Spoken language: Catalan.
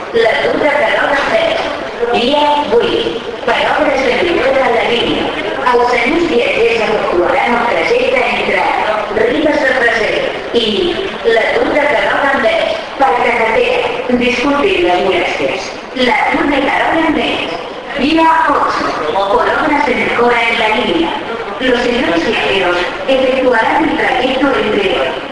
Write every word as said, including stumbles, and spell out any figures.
l'atur de Carol Fred. Dia vuit. Per obres de millora a la línia. Els senyors viatgers efectuaran el trajecte entre Ribes de Freser i l'atur de Carol Fred per carretera. Disculpin les molèsties. L'atur de Carol Fred. Día ocho. Por obras de mejora en la línea. Los señores viajeros efectuarán el trayecto entre